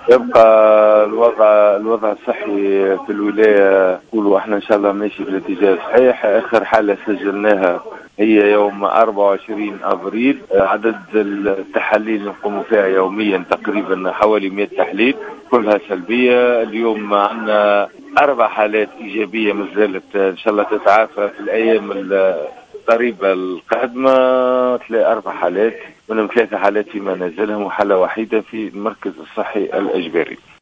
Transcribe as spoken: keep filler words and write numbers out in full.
يبقى الوضع الوضع الصحي في الولاية نقولوا احنا ان شاء الله ماشي في الاتجاه الصحيح. اخر حالة سجلناها هي يوم أربعة وعشرين ابريل. عدد التحاليل اللي نقوم فيها يوميا تقريبا حوالي مئة تحليل كلها سلبية. اليوم عندنا اربع حالات ايجابية ما زالت ان شاء الله تتعافى في الايام القريبة القادمة. تلاقي اربع حالات منهم ثلاثة حالات في منازلهم وحالة وحيدة في المركز الصحي الإجباري.